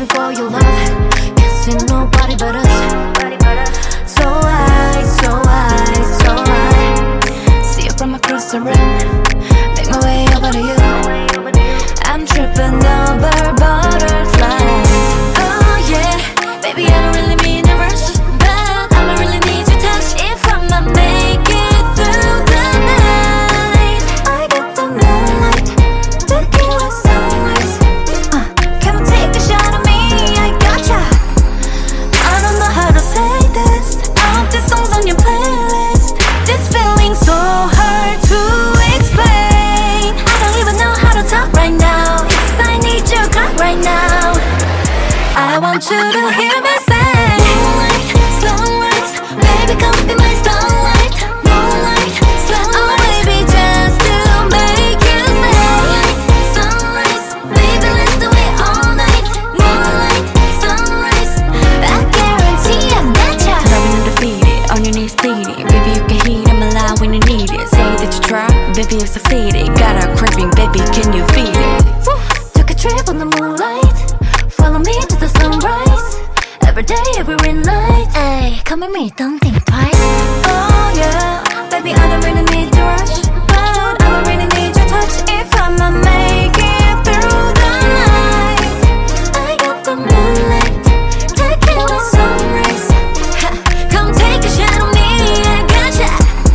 craving for your love. Can't see nobody but us. So I see it from across the room. Make my way over to you. I'm tripping over butterflies. Oh yeah, baby, I don't really mean to rush, but I'ma really need your touch if I'ma make it through the night. I got the moonlight, tequila sunrise. Come on, take a shot of me, I gotcha. I don't know how to say this. I hope this song's on your playlist. This feeling's so hard to explain. I don't even know how to talk right now. Yes, I need your clock right now. I want you to hear me say, moonlight, sunrise, baby, come be my starlight. Moonlight, sunrise, oh baby, just to make you stay. Sunrise, baby, let's do it all night. Moonlight, sunrise, I guarantee I gotcha. Driving undefeated, on your knees pleading. Baby, you can heat, I'm alive when you need it. Say that you try, baby, you've succeeded. Got a craving, baby, can you feed it? Woo. Took a trip on the moonlight, follow me to the sunrise. Every day, every night. Ay, come with me, don't think twice. Oh yeah, baby, I don't really need to rush, but I'ma really need your touch if I'ma make it through the night. I got the moonlight, tequila sunrise. Ha, come take a shot of me, I gotcha.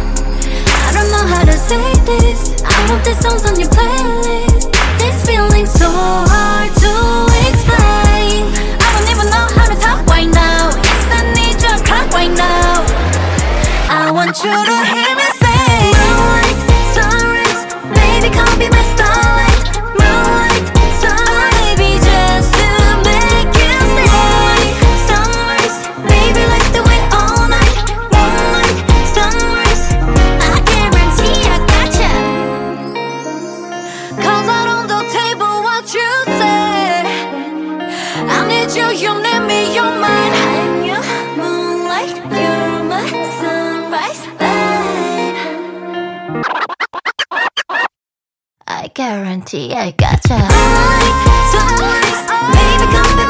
I don't know how to say this. I hope this song's on your playlist. This feeling's so hard to explain. I don't even know how to talk right now. Yes, I need your clock right now. I want you to hear me say, moonlight, sunrise, baby, come be my starlight. Moonlight, sunrise, baby, just to make you stay. Sunrise, baby, let's do it all night. Moonlight, sunrise, I guarantee I gotcha. Cause out on the table what you say, I need you, you need me, you're mine. I'm your moonlight, you're my sunrise, babe. I guarantee I gotcha. Moonlight, sunrise, baby, come